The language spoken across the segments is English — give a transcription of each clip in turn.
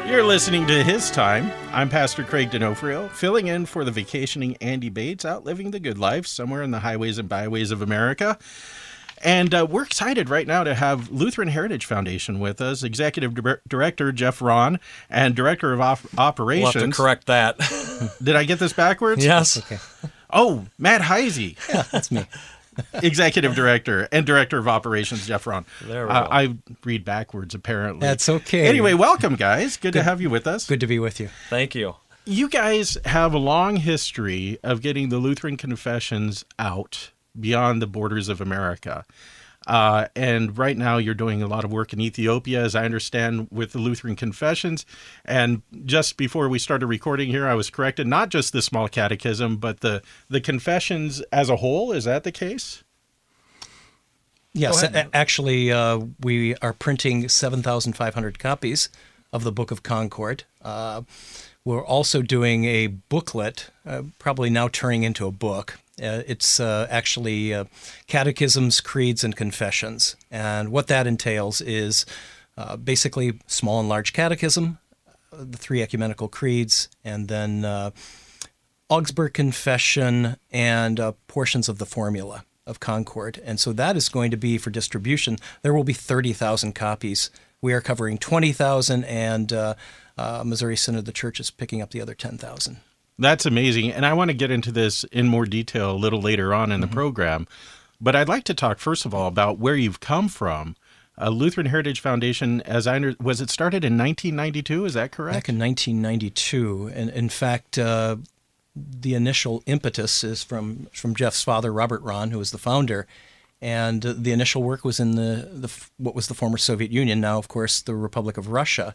You're listening to His Time. I'm Pastor Craig D'Onofrio, filling in for the vacationing Andy Bates, out living the good life somewhere in the highways and byways of America. And we're excited right now to have Lutheran Heritage Foundation with us, Executive Director Jeff Rahn and Director of Operations. We'll have to correct that. Did I get this backwards? Yes. Okay. Oh, Matt Heisey. Yeah, that's me. Executive Director and Director of Operations, Jeff Rahn. There we go. I read backwards, apparently. That's okay. Anyway, welcome, guys. Good to have you with us. Good to be with you. Thank you. You guys have a long history of getting the Lutheran confessions out beyond the borders of America. And right now you're doing a lot of work in Ethiopia, as I understand, with the Lutheran confessions. And just before we started recording here, I was corrected, not just the small catechism, but the confessions as a whole. Is that the case? Yes, actually, we are printing 7,500 copies of the Book of Concord. We're also doing a booklet, probably now turning into a book. It's actually catechisms, creeds, and confessions. And what that entails is basically small and large catechism, the three ecumenical creeds, and then Augsburg Confession and portions of the Formula of Concord. And so that is going to be for distribution. There will be 30,000 copies. We are covering 20,000, and Missouri Synod of the Church is picking up the other 10,000. That's amazing. And I want to get into this in more detail a little later on in the program. But I'd like to talk, first of all, about where you've come from. Lutheran Heritage Foundation, was it started in 1992? Is that correct? Back in 1992. And in fact, the initial impetus is from Jeff's father, Robert Rahn, who was the founder. And the initial work was in what was the former Soviet Union, now, of course, the Republic of Russia.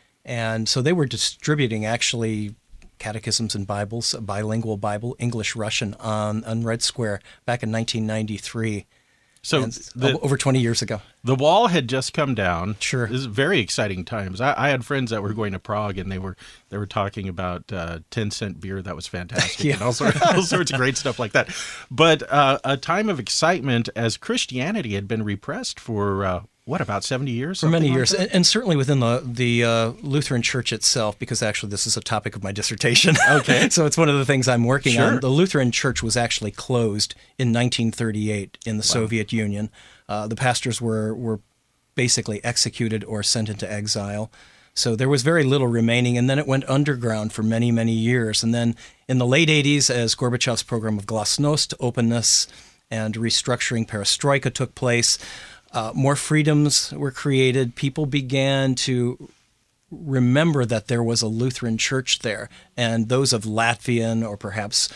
And so they were distributing, actually, catechisms and Bibles, a bilingual Bible, English-Russian, on Red Square back in 1993. So over 20 years ago. The wall had just come down. Sure. This is very exciting times. I had friends that were going to Prague, and they were talking about 10-cent beer. That was fantastic. Yeah. And all sorts of great stuff like that. But a time of excitement as Christianity had been repressed for about 70 years? For many years, like and certainly within the Lutheran Church itself, because actually this is a topic of my dissertation. Okay. So it's one of the things I'm working Sure. on. The Lutheran Church was actually closed in 1938 in the Soviet Union. The pastors were basically executed or sent into exile. So there was very little remaining, and then it went underground for many, many years. And then in the late 80s, as Gorbachev's program of Glasnost, openness, and restructuring, perestroika took place, more freedoms were created. People began to remember that there was a Lutheran church there, and those of Latvian or perhaps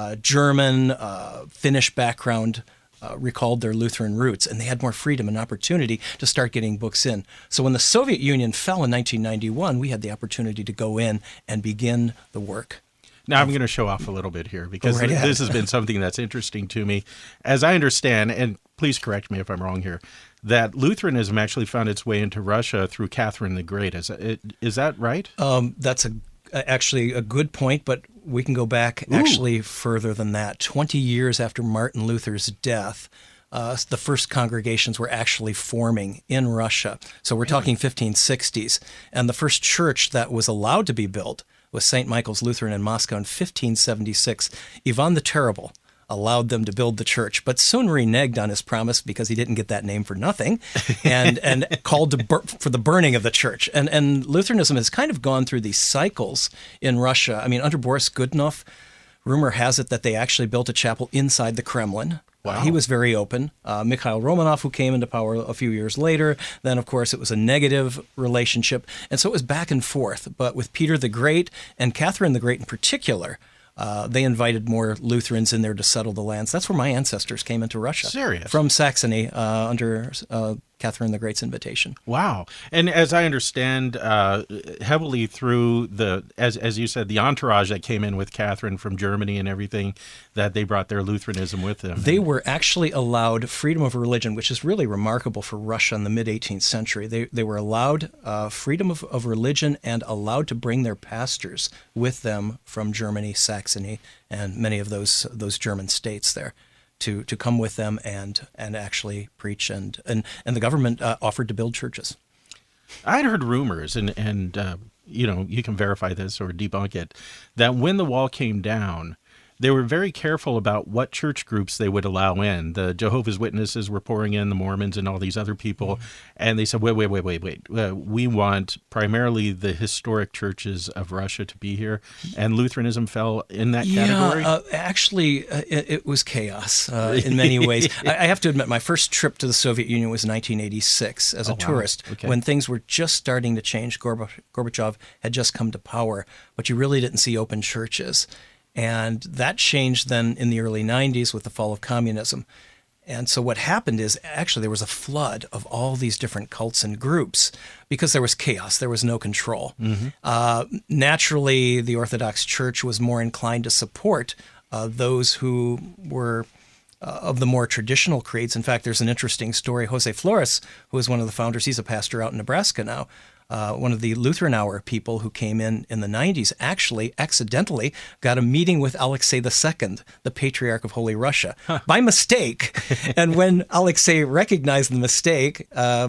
German, Finnish background recalled their Lutheran roots, and they had more freedom and opportunity to start getting books in. So when the Soviet Union fell in 1991, we had the opportunity to go in and begin the work. Now I'm going to show off a little bit here because Right ahead. this has been something that's interesting to me. As I understand, and please correct me if I'm wrong here, that Lutheranism actually found its way into Russia through Catherine the Great. Is that right? That's actually a good point, but we can go back actually further than that. 20 years after Martin Luther's death, the first congregations were actually forming in Russia. So we're talking 1560s. And the first church that was allowed to be built was St. Michael's Lutheran in Moscow in 1576. Ivan the Terrible allowed them to build the church, but soon reneged on his promise because he didn't get that name for nothing, and called for the burning of the church. And Lutheranism has kind of gone through these cycles in Russia. I mean, under Boris Godunov, rumor has it that they actually built a chapel inside the Kremlin. Wow. He was very open. Mikhail Romanov, who came into power a few years later, then, of course, it was a negative relationship. And so it was back and forth. But with Peter the Great, and Catherine the Great in particular, they invited more Lutherans in there to settle the lands. That's where my ancestors came into Russia. Serious? From Saxony under Catherine the Great's invitation. Wow. And as I understand, heavily through as you said, the entourage that came in with Catherine from Germany and everything, that they brought their Lutheranism with them. They were actually allowed freedom of religion, which is really remarkable for Russia in the mid-18th century. They were allowed freedom of religion and allowed to bring their pastors with them from Germany, Saxony, and many of those German states there, to come with them and actually preach, and the government offered to build churches. I'd heard rumors, and you can verify this or debunk it, that when the wall came down, they were very careful about what church groups they would allow in. The Jehovah's Witnesses were pouring in, the Mormons and all these other people. And they said, wait. We want primarily the historic churches of Russia to be here. And Lutheranism fell in that category? Actually, it was chaos in many ways. I have to admit, my first trip to the Soviet Union was in 1986 as a tourist, when things were just starting to change. Gorbachev had just come to power, but you really didn't see open churches. And that changed then in the early 90s with the fall of communism. And so what happened is actually there was a flood of all these different cults and groups because there was chaos. There was no control. Naturally, the Orthodox Church was more inclined to support those who were of the more traditional creeds. In fact, there's an interesting story. Jose Flores, who is one of the founders, he's a pastor out in Nebraska now, one of the Lutheran Hour people who came in the 90s, actually accidentally got a meeting with Alexei II, the Patriarch of Holy Russia, by mistake. And when Alexei recognized the mistake,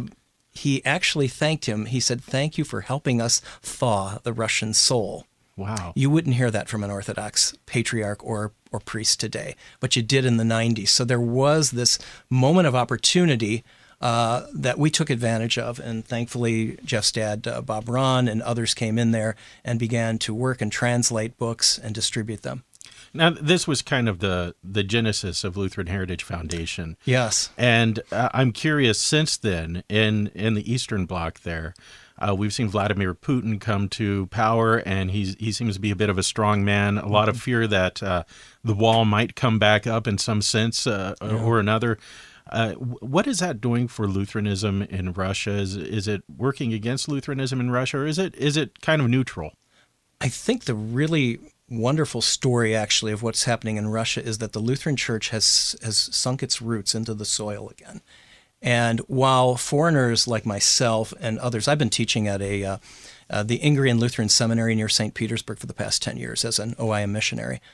he actually thanked him. He said, "Thank you for helping us thaw the Russian soul." Wow. You wouldn't hear that from an Orthodox patriarch or priest today, but you did in the 90s. So there was this moment of opportunity that we took advantage of. And thankfully, Jeff's dad, Bob Ron, and others came in there and began to work and translate books and distribute them. Now, this was kind of the genesis of Lutheran Heritage Foundation. Yes. And I'm curious, since then, in the Eastern Bloc there, we've seen Vladimir Putin come to power, and he seems to be a bit of a strong man. A lot of fear that the wall might come back up in some sense or another. What is that doing for Lutheranism in Russia? Is it working against Lutheranism in Russia, or is it kind of neutral? I think the really wonderful story, actually, of what's happening in Russia is that the Lutheran Church has sunk its roots into the soil again. And while foreigners like myself and others, I've been teaching at the Ingrian Lutheran Seminary near St. Petersburg for the past 10 years as an OIM missionary.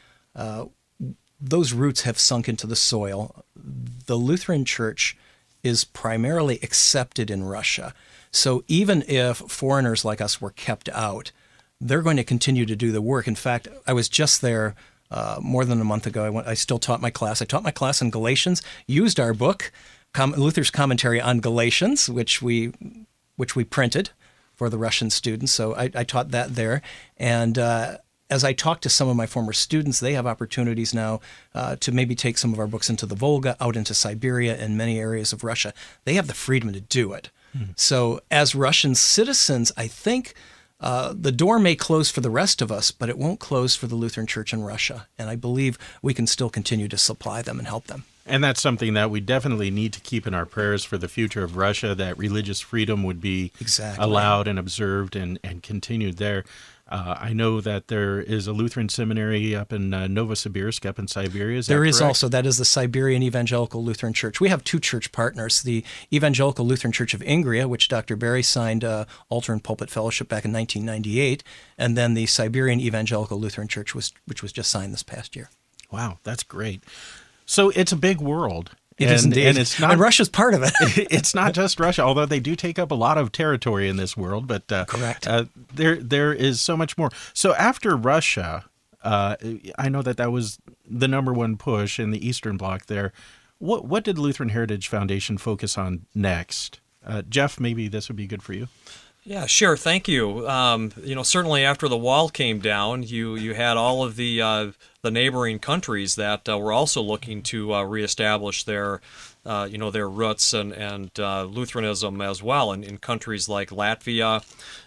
Those roots have sunk into the soil. The Lutheran Church is primarily accepted in Russia. So even if foreigners like us were kept out, they're going to continue to do the work. In fact, I was just there more than a month ago. I still taught my class. I taught my class in Galatians, used our book, Luther's Commentary on Galatians, which we printed for the Russian students. So I taught that there. And as I talk to some of my former students, they have opportunities now to maybe take some of our books into the Volga, out into Siberia, and many areas of Russia. They have the freedom to do it. So as Russian citizens, I think the door may close for the rest of us, but it won't close for the Lutheran Church in Russia. And I believe we can still continue to supply them and help them. And that's something that we definitely need to keep in our prayers for the future of Russia, that religious freedom would be allowed and observed and continued there. I know that there is a Lutheran seminary up in Novosibirsk, up in Siberia. There is also, that is the Siberian Evangelical Lutheran Church. We have two church partners, the Evangelical Lutheran Church of Ingria, which Dr. Berry signed altar and pulpit fellowship back in 1998, and then the Siberian Evangelical Lutheran Church, which was just signed this past year. Wow, that's great. So it's a big world. It is indeed. And Russia's part of it. It's not just Russia, although they do take up a lot of territory in this world. But correct. There is so much more. So after Russia, I know that was the number one push in the Eastern Bloc there. What did Lutheran Heritage Foundation focus on next? Jeff, maybe this would be good for you. Yeah, sure. Thank you. Certainly after the wall came down, you had all of the neighboring countries that were also looking to reestablish their roots and Lutheranism as well, in countries like Latvia,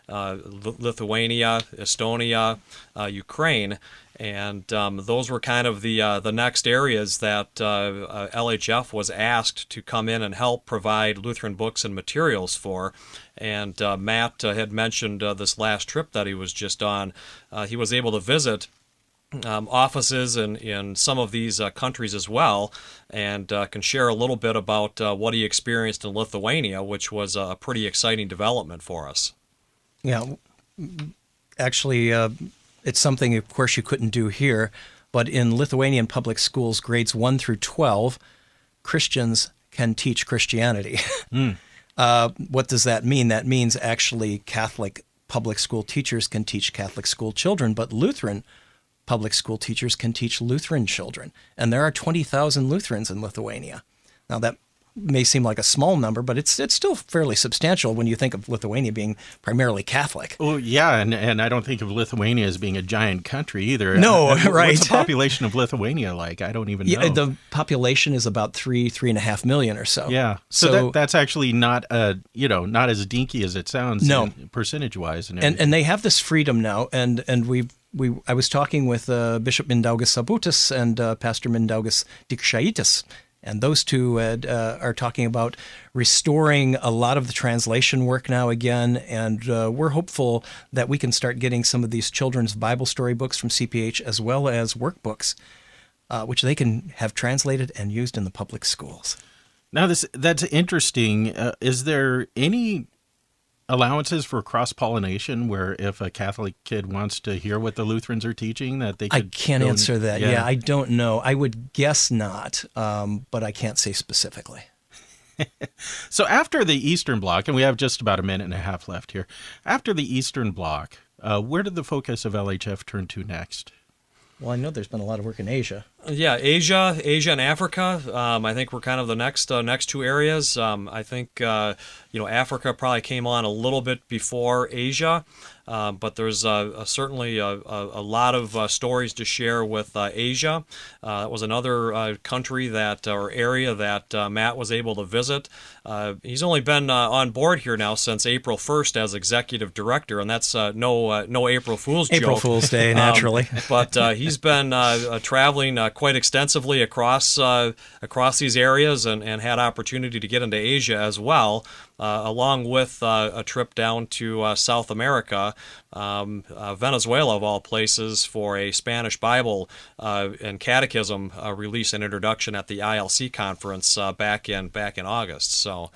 Lithuania, Estonia, Ukraine. And those were kind of the next areas that LHF was asked to come in and help provide Lutheran books and materials for. And Matt had mentioned this last trip that he was just on. He was able to visit offices in some of these countries as well, and can share a little bit about what he experienced in Lithuania, which was a pretty exciting development for us. Yeah, actually, it's something, of course, you couldn't do here, but in Lithuanian public schools, grades 1 through 12, Christians can teach Christianity. What does that mean? That means actually Catholic public school teachers can teach Catholic school children, but Lutheran public school teachers can teach Lutheran children. And there are 20,000 Lutherans in Lithuania. Now, that may seem like a small number, but it's still fairly substantial when you think of Lithuania being primarily Catholic. Well, yeah, and I don't think of Lithuania as being a giant country either. No, right. What's the population of Lithuania like? I don't even know. Yeah, the population is about 3.5 million or so. Yeah, so that's actually not not as dinky as it sounds. No, percentage-wise, and they have this freedom now, and I was talking with Bishop Mindaugas Sabutis and Pastor Mindaugas Dikšaitis. And those two are talking about restoring a lot of the translation work now again, and we're hopeful that we can start getting some of these children's Bible story books from CPH as well as workbooks, which they can have translated and used in the public schools. Now, that's interesting. Is there any allowances for cross-pollination where if a Catholic kid wants to hear what the Lutherans are teaching, that they could... I can't answer that. Yeah, I don't know. I would guess not, but I can't say specifically. So after the Eastern Bloc, and we have just about a minute and a half left here, after the Eastern Bloc, where did the focus of LHF turn to next? Well, I know there's been a lot of work in Asia. Yeah, Asia and Africa. I think were kind of the next two areas. I think Africa probably came on a little bit before Asia, but there's certainly a lot of stories to share with Asia. That was another country or area that Matt was able to visit. He's only been on board here now since April 1st as executive director, and that's no April Fool's joke. April Fool's Day, naturally. But he's been traveling quite extensively across these areas and had opportunity to get into Asia as well, along with a trip down to South America, Venezuela of all places, for a Spanish Bible and Catechism release and introduction at the ILC conference back in August. So.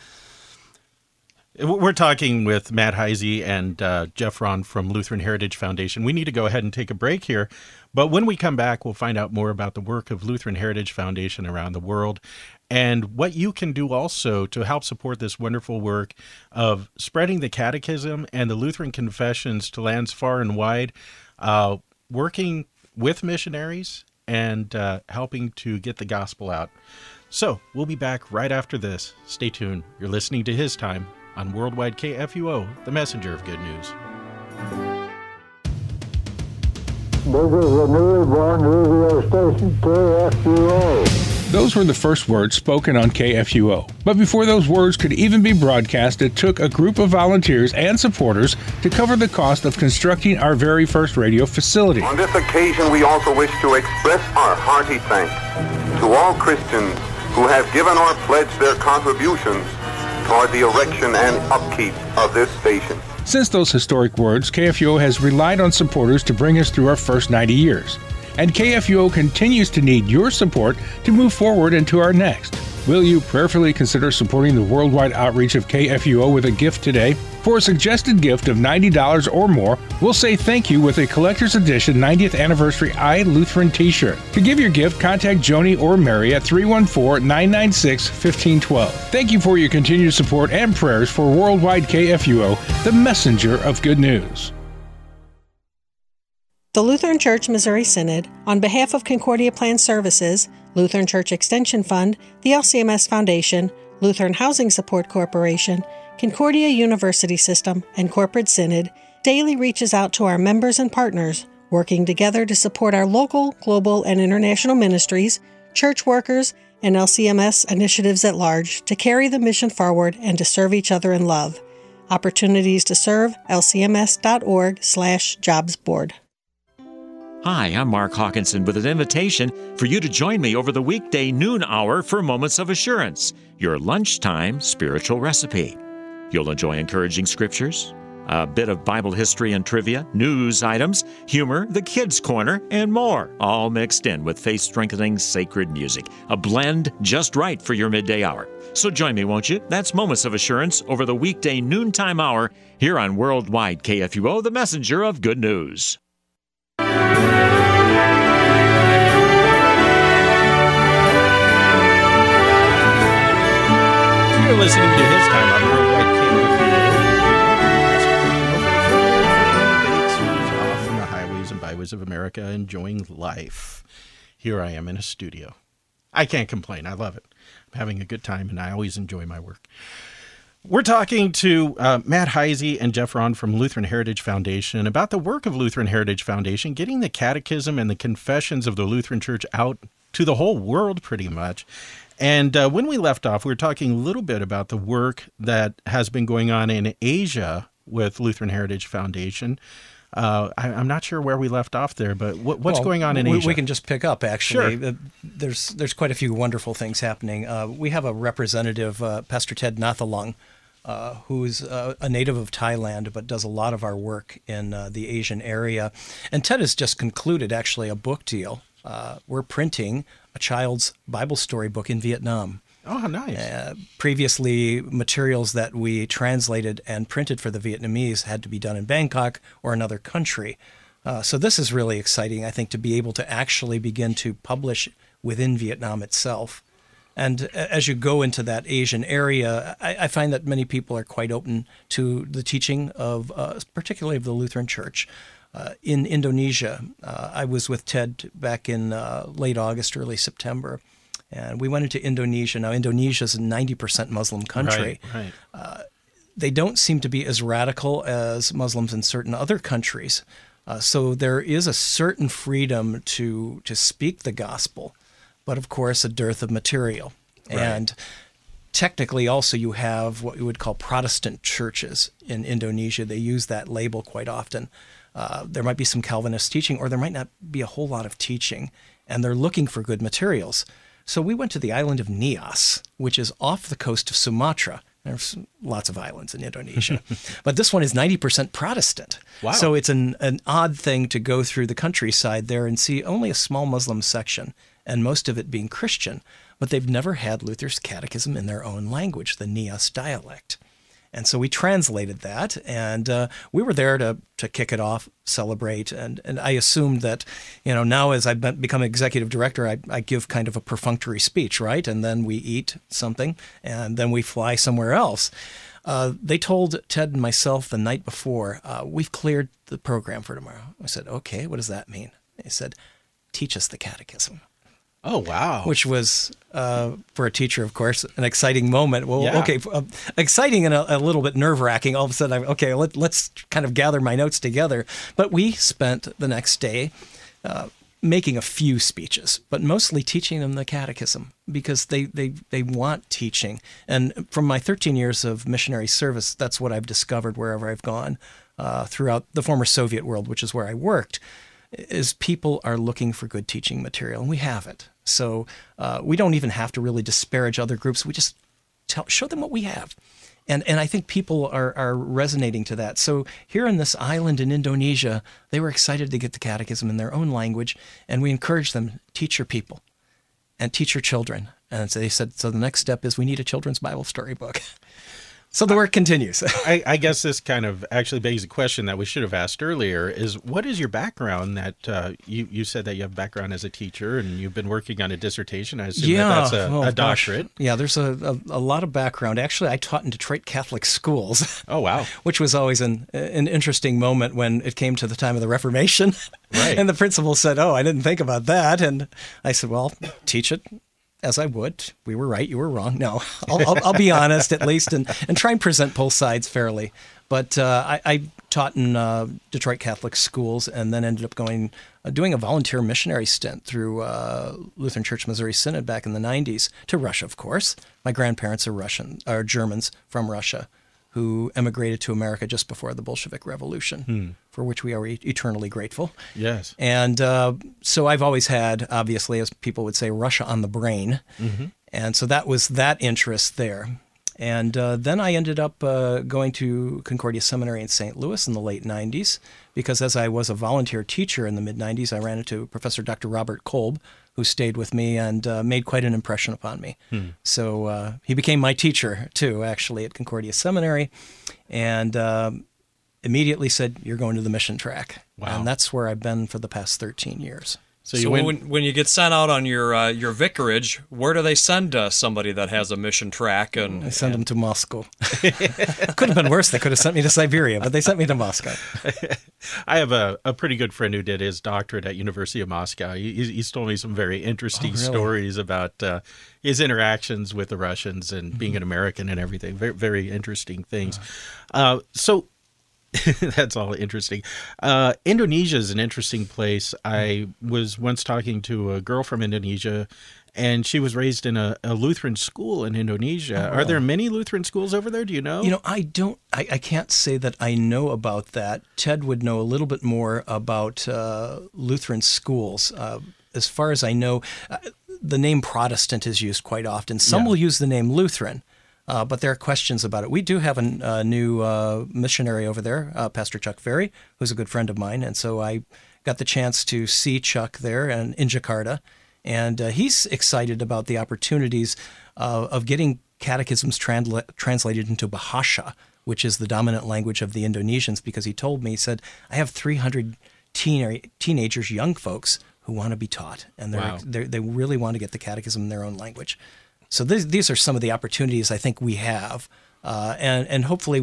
We're talking with Matt Heisey and Jeff Ron from Lutheran Heritage Foundation. We need to go ahead and take a break here, but when we come back, we'll find out more about the work of Lutheran Heritage Foundation around the world and what you can do also to help support this wonderful work of spreading the Catechism and the Lutheran Confessions to lands far and wide, working with missionaries and helping to get the gospel out. So we'll be back right after this. Stay tuned. You're listening to His Time on Worldwide KFUO, the messenger of good news. This is the newly born radio station, KFUO. Those were the first words spoken on KFUO. But before those words could even be broadcast, it took a group of volunteers and supporters to cover the cost of constructing our very first radio facility. On this occasion, we also wish to express our hearty thanks to all Christians who have given or pledged their contributions toward the erection and upkeep of this station. Since those historic words, KFUO has relied on supporters to bring us through our first 90 years. And KFUO continues to need your support to move forward into our next. Will you prayerfully consider supporting the worldwide outreach of KFUO with a gift today? For a suggested gift of $90 or more, we'll say thank you with a collector's edition 90th anniversary iLutheran t-shirt. To give your gift, contact Joni or Mary at 314-996-1512. Thank you for your continued support and prayers for worldwide KFUO, the messenger of good news. The Lutheran Church Missouri Synod, on behalf of Concordia Plan Services, Lutheran Church Extension Fund, the LCMS Foundation, Lutheran Housing Support Corporation, Concordia University System, and Corporate Synod, daily reaches out to our members and partners, working together to support our local, global, and international ministries, church workers, and LCMS initiatives at large to carry the mission forward and to serve each other in love. Opportunities to serve, lcms.org/jobs board. Hi, I'm Mark Hawkinson with an invitation for you to join me over the weekday noon hour for Moments of Assurance, your lunchtime spiritual recipe. You'll enjoy encouraging scriptures, a bit of Bible history and trivia, news items, humor, the kids' corner, and more, all mixed in with faith-strengthening sacred music, a blend just right for your midday hour. So join me, won't you? That's Moments of Assurance over the weekday noontime hour here on Worldwide KFUO, the messenger of good news. You're listening to His Time on Worldwide KFUO. joys of America, enjoying life. Here I am in a studio. I can't complain. I love it. I'm having a good time, and I always enjoy my work. We're talking to Matt Heisey and Jeff Ron from Lutheran Heritage Foundation about the work of Lutheran Heritage Foundation, getting the catechism and the confessions of the Lutheran Church out to the whole world pretty much. And when we left off, we were talking a little bit about the work that has been going on in Asia with Lutheran Heritage Foundation. I'm not sure where we left off there, but what's going on in Asia? We can just pick up, actually. Sure. There's quite a few wonderful things happening. We have a representative, Pastor Ted Nathalung, who's a native of Thailand, but does a lot of our work in the Asian area. And Ted has just concluded, actually, a book deal. We're printing a child's Bible story book in Vietnam. Oh, nice. Previously, materials that we translated and printed for the Vietnamese had to be done in Bangkok or another country. So this is really exciting, I think, to be able to actually begin to publish within Vietnam itself. And as you go into that Asian area, I find that many people are quite open to the teaching of, particularly of the Lutheran Church. In Indonesia, I was with Ted back in late August, early September, and we went into Indonesia. Now, Indonesia is a 90% Muslim country. Right. They don't seem to be as radical as Muslims in certain other countries. So there is a certain freedom to speak the gospel, but of course a dearth of material. Right. And technically also you have what we would call Protestant churches in Indonesia. They use that label quite often. There might be some Calvinist teaching, or there might not be a whole lot of teaching, and they're looking for good materials. So we went to the island of Nias, which is off the coast of Sumatra. There's lots of islands in Indonesia, but this one is 90% Protestant. Wow. So it's an odd thing to go through the countryside there and see only a small Muslim section, and most of it being Christian, but they've never had Luther's catechism in their own language, the Nias dialect. And so we translated that, and we were there to kick it off, celebrate, and I assumed that, now as I've become executive director, I give kind of a perfunctory speech, right? And then we eat something, and then we fly somewhere else. They told Ted and myself the night before, we've cleared the program for tomorrow. I said, okay, what does that mean? They said, teach us the catechism. Oh, wow. Which was, for a teacher, of course, an exciting moment. Well, Yeah. okay, exciting and a little bit nerve-wracking. All of a sudden, let's kind of gather my notes together. But we spent the next day making a few speeches, but mostly teaching them the catechism, because they want teaching. And from my 13 years of missionary service, that's what I've discovered wherever I've gone throughout the former Soviet world, which is where I worked, is people are looking for good teaching material, and we have it. So we don't even have to really disparage other groups. We just show them what we have. And I think people are resonating to that. So here in this island in Indonesia, they were excited to get the catechism in their own language, and we encouraged them, teach your people and teach your children. And so they said, so the next step is we need a children's Bible story book. So the work continues. I guess this kind of actually begs a question that we should have asked earlier is, what is your background that you said that you have a background as a teacher and you've been working on a dissertation. I assume that's a doctorate. Yeah, there's a lot of background. Actually, I taught in Detroit Catholic schools. Oh, wow. Which was always an interesting moment when it came to the time of the Reformation. Right. And the principal said, I didn't think about that. And I said, well, teach it as I would. We were right, you were wrong. No, I'll be honest at least and try and present both sides fairly. But I taught in Detroit Catholic schools and then ended up doing a volunteer missionary stint through Lutheran Church Missouri Synod back in the 90s to Russia, of course. My grandparents are Germans from Russia who emigrated to America just before the Bolshevik Revolution, for which we are eternally grateful. Yes. And so I've always had, obviously, as people would say, Russia on the brain. Mm-hmm. And so that was that interest there. And then I ended up going to Concordia Seminary in St. Louis in the late 90s, because as I was a volunteer teacher in the mid-90s, I ran into Professor Dr. Robert Kolb, who stayed with me and made quite an impression upon me. So he became my teacher, too, actually, at Concordia Seminary, and immediately said, you're going to the mission track. Wow. And that's where I've been for the past 13 years. So when you get sent out on your vicarage, where do they send somebody that has a mission track? And I send them to Moscow. Could have been worse. They could have sent me to Siberia, but they sent me to Moscow. I have a pretty good friend who did his doctorate at University of Moscow. He's told me some very interesting stories about his interactions with the Russians and being an American and everything. Very, very interesting things. So that's all interesting. Indonesia is an interesting place. I was once talking to a girl from Indonesia, and she was raised in a Lutheran school in Indonesia. Are there many Lutheran schools over there? Do you know? I can't say that I know about that. Ted would know a little bit more about Lutheran schools. As far as I know, the name Protestant is used quite often. Some will use the name Lutheran. But there are questions about it. We do have a new missionary over there, Pastor Chuck Ferry, who's a good friend of mine. And so I got the chance to see Chuck there in Jakarta. And he's excited about the opportunities of getting catechisms translated into Bahasa, which is the dominant language of the Indonesians, because he told me, he said, I have 300 teenagers, young folks, who want to be taught. And they really want to get the catechism in their own language. So these are some of the opportunities I think we have, and hopefully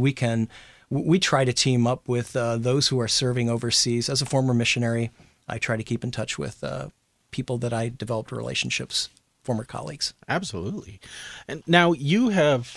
we try to team up with those who are serving overseas. As a former missionary, I try to keep in touch with people that I developed relationships, former colleagues. Absolutely. And now you have,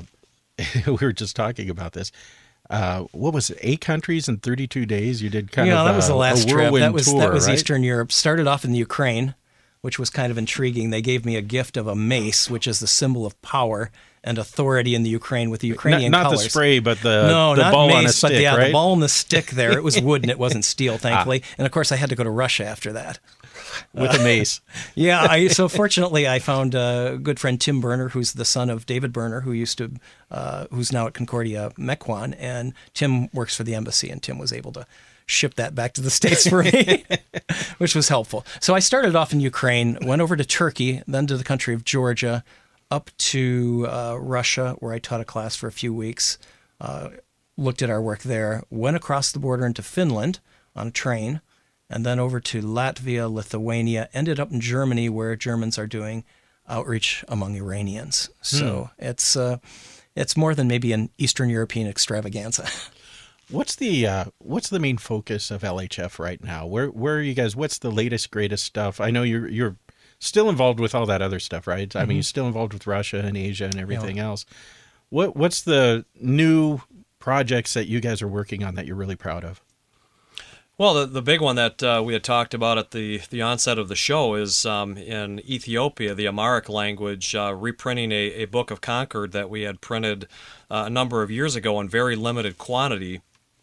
we were just talking about this. What was it? 8 countries in 32 days. You did that was the last trip. That was right? Eastern Europe. Started off in the Ukraine, which was kind of intriguing. They gave me a gift of a mace, which is the symbol of power and authority in the Ukraine with the Ukrainian not colors. Not the spray, but the not ball mace, on a stick, but right? The ball on the stick there. It was wood and it wasn't steel, thankfully. And of course, I had to go to Russia after that. With a mace. So fortunately, I found a good friend, Tim Berner, who's the son of David Berner, who's now at Concordia Mequon, and Tim works for the embassy, and Tim was able to ship that back to the States for me, which was helpful. So I started off in Ukraine, went over to Turkey, then to the country of Georgia, up to Russia, where I taught a class for a few weeks, looked at our work there, went across the border into Finland on a train, and then over to Latvia, Lithuania, ended up in Germany, where Germans are doing outreach among Iranians. So it's more than maybe an Eastern European extravaganza. What's the main focus of LHF right now? Where are you guys? What's the latest, greatest stuff? I know you're still involved with all that other stuff, right? Mm-hmm. I mean, you're still involved with Russia and Asia and everything else. What's the new projects that you guys are working on that you're really proud of? Well, the big one that we had talked about at the onset of the show is in Ethiopia, the Amharic language, reprinting a Book of Concord that we had printed a number of years ago in very limited quantity,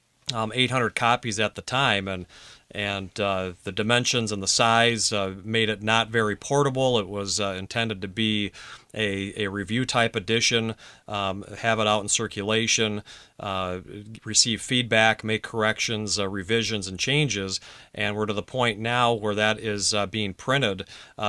800 copies at the time, and the dimensions and the size made it not very portable. It was intended to be a review type edition, have it out in circulation, receive feedback, make corrections, revisions, and changes. And we're to the point now where that is being printed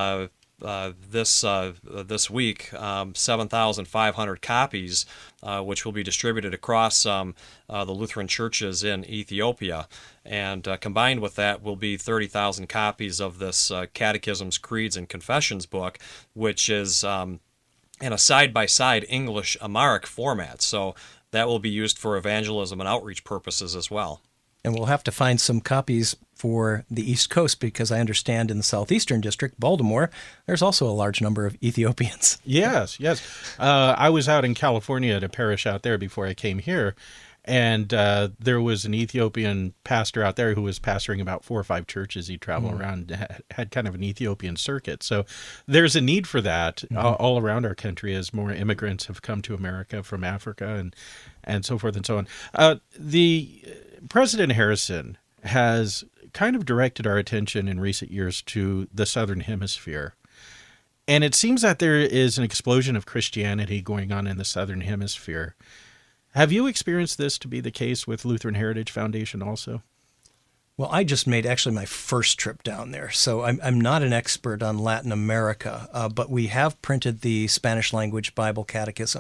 this week, 7,500 copies, which will be distributed across the Lutheran churches in Ethiopia. And combined with that will be 30,000 copies of this Catechisms, Creeds, and Confessions book, which is in a side-by-side English Amharic format. So that will be used for evangelism and outreach purposes as well. And we'll have to find some copies for the East Coast, because I understand in the Southeastern District, Baltimore, there's also a large number of Ethiopians. Yes. I was out in California at a parish out there before I came here, and there was an Ethiopian pastor out there who was pastoring about 4 or 5 churches. He'd travel around, had kind of an Ethiopian circuit. So there's a need for that all around our country as more immigrants have come to America from Africa and so forth and so on. The President Harrison has kind of directed our attention in recent years to the Southern Hemisphere. And it seems that there is an explosion of Christianity going on in the Southern Hemisphere. Have you experienced this to be the case with Lutheran Heritage Foundation also? Well, I just made actually my first trip down there, so I'm not an expert on Latin America, but we have printed the Spanish language Bible Catechism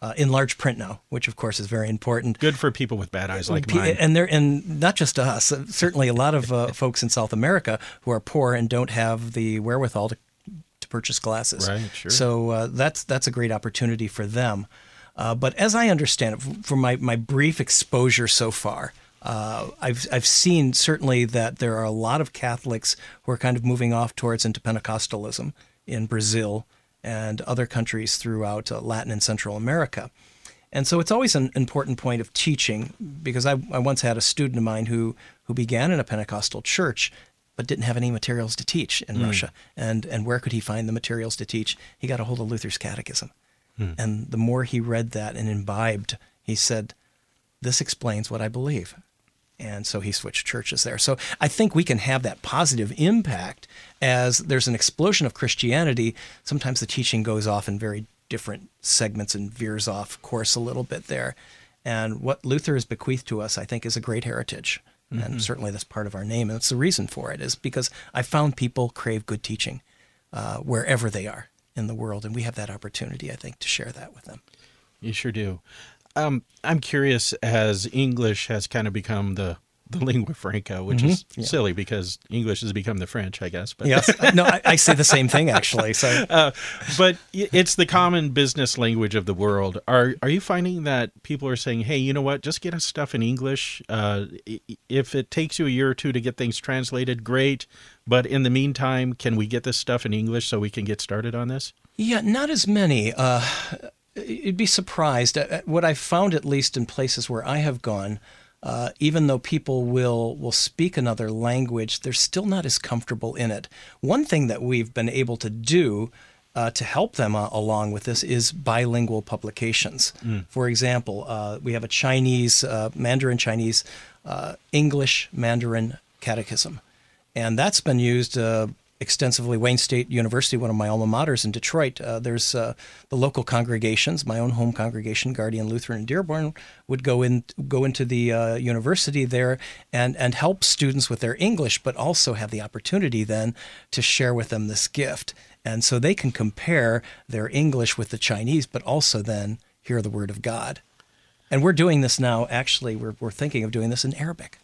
in large print now, which of course is very important. Good for people with bad eyes like mine. And not just us, certainly a lot of folks in South America who are poor and don't have the wherewithal to purchase glasses. Right, sure. So that's a great opportunity for them. But as I understand it, from my brief exposure so far, I've seen certainly that there are a lot of Catholics who are kind of moving off towards into Pentecostalism in Brazil and other countries throughout Latin and Central America. And so it's always an important point of teaching, because I once had a student of mine who began in a Pentecostal church but didn't have any materials to teach in Russia. And where could he find the materials to teach? He got a hold of Luther's Catechism. And the more he read that and imbibed, he said, this explains what I believe. And so he switched churches there. So I think we can have that positive impact as there's an explosion of Christianity. Sometimes the teaching goes off in very different segments and veers off course a little bit there. And what Luther has bequeathed to us, I think, is a great heritage. And certainly that's part of our name. And it's the reason for it is because I found people crave good teaching wherever they are in the world. And we have that opportunity, I think, to share that with them. You sure do. I'm curious, as English has kind of become the lingua franca, which is silly because English has become the French, I guess. But yes, no, I say the same thing actually. So, but it's the common business language of the world. Are you finding that people are saying, "Hey, you know what? Just get us stuff in English. If it takes you a year or two to get things translated, great. But in the meantime, can we get this stuff in English so we can get started on this?" Yeah, not as many. You'd be surprised. What I've found, at least in places where I have gone, even though people will speak another language, they're still not as comfortable in it. One thing that we've been able to do to help them along with this is bilingual publications. For example, we have a Chinese, Mandarin Chinese, English Mandarin Catechism. And that's been used extensively. Wayne State University, one of my alma maters in Detroit, there's the local congregations. My own home congregation, Guardian Lutheran in Dearborn, would go into the university there and help students with their English, but also have the opportunity then to share with them this gift. And so they can compare their English with the Chinese, but also then hear the Word of God. And we're doing this now. Actually, we're thinking of doing this in Arabic.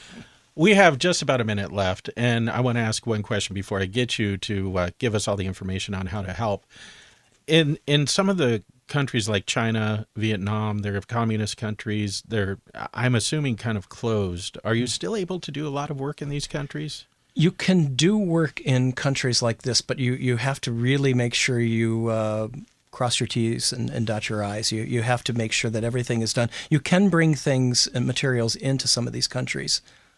We have just about a minute left, and I want to ask one question before I get you to give us all the information on how to help. In some of the countries like China, Vietnam, they're communist countries. They're, I'm assuming, kind of closed. Are you still able to do a lot of work in these countries? You can do work in countries like this, but you have to really make sure you cross your T's and dot your I's. You have to make sure that everything is done. You can bring things and materials into some of these countries.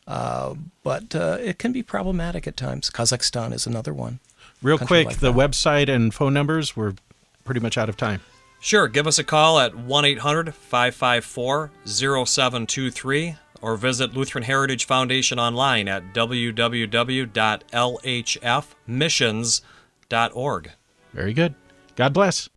But it can be problematic at times. Kazakhstan is another one. Real quick, like the website and phone numbers, we're pretty much out of time. Sure. Give us a call at 1-800-554-0723 or visit Lutheran Heritage Foundation online at www.lhfmissions.org. Very good. God bless.